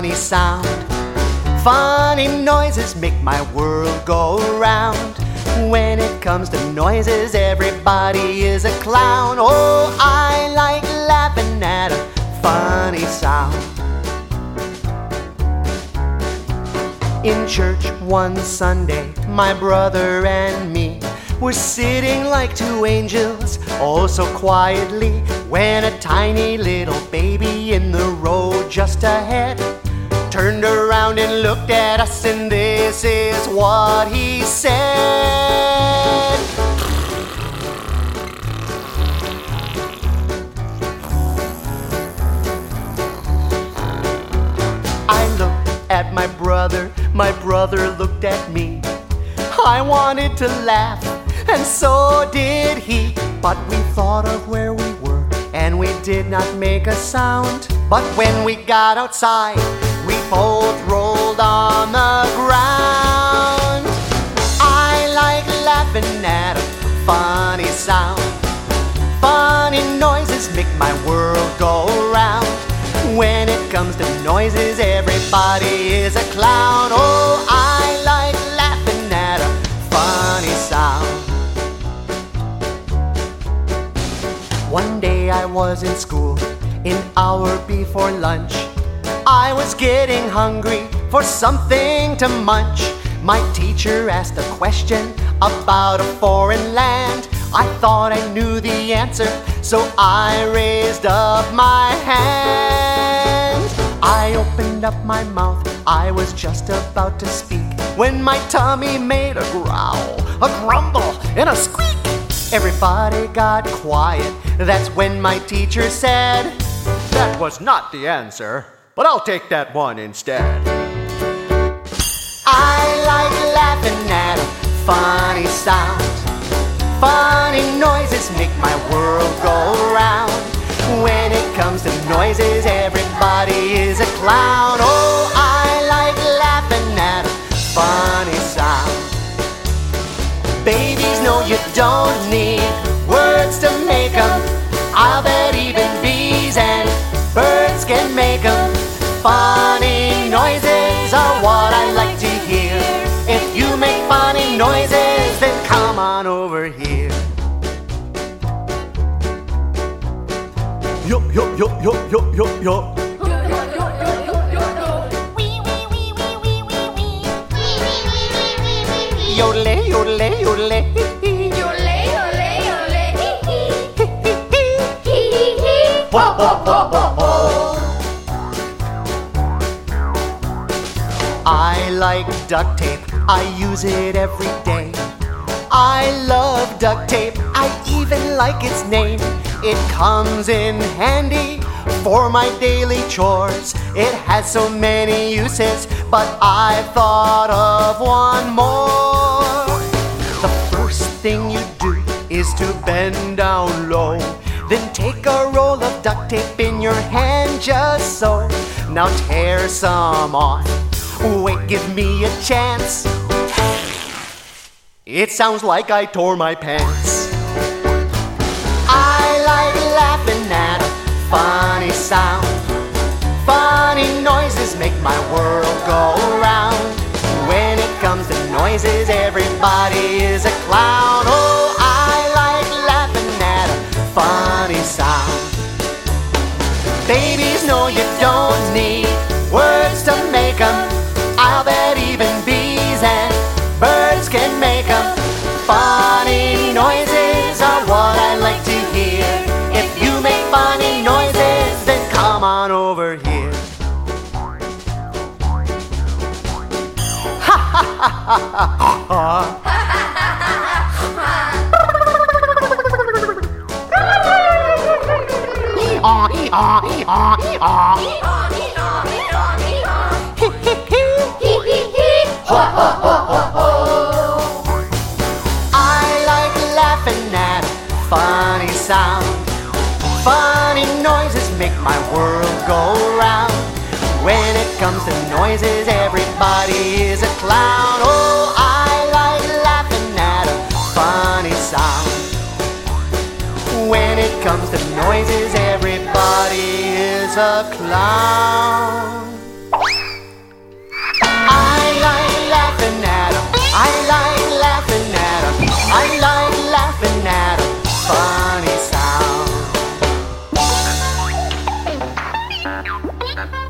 funny sound. Funny noises make my world go round. When it comes to noises, everybody is a clown. Oh, I like laughing at a funny sound. In church one Sunday, my brother and me were sitting like two angels, oh so quietly, when a tiny little baby in the row just ahead turned around and looked at us, and this is what he said. I looked at my brother looked at me. I wanted to laugh, and so did he. But we thought of where we were, and we did not make a sound. But when we got outside, we both rolled on the ground. I like laughing at a funny sound. Funny noises make my world go round. When it comes to noises, everybody is a clown. Oh, I like laughing at a funny sound. One day I was in school, an hour before lunch. I was getting hungry for something to munch. My teacher asked a question about a foreign land. I thought I knew the answer, so I raised up my hand. I opened up my mouth, I was just about to speak, when my tummy made a growl, a grumble, and a squeak. Everybody got quiet. That's when my teacher said, "That was not the answer, but I'll take that one instead." I like laughing at a funny sound. Funny noises make my world go round. When it comes to noises, everybody is a clown. Oh, I like laughing at a funny sound. Babies know you don't need words to make them. I'll bet even bees and birds can make them. Funny noises are what I like to hear. If you make funny noises, then come on over here. Yo, yo, yo, yo, yo, yo, yo. Yodel, yodel, yodel. I like duct tape, I use it every day. I love duct tape, I even like its name. It comes in handy for my daily chores. It has so many uses, but I thought of one more. The first thing you do is to bend down low, then take a roll of duct tape in your hand just so. Now tear some off. Wait, give me a chance. It sounds like I tore my pants. I like laughing at a funny sound. Funny noises make my world go round. When it comes to noises, everybody is a clown. Oh, I like laughing at a funny sound. Babies know you don't need words to make them. I'll bet even bees and birds can make them. Funny noises are what I like to hear. If you make funny noises, then come on over here. Ha ha ha ha ha ha. I like laughing at a funny sound. Funny noises make my world go round. When it comes to noises, everybody is a clown. Oh, I like laughing at a funny sound. When it comes to noises, everybody is a clown. Thank you.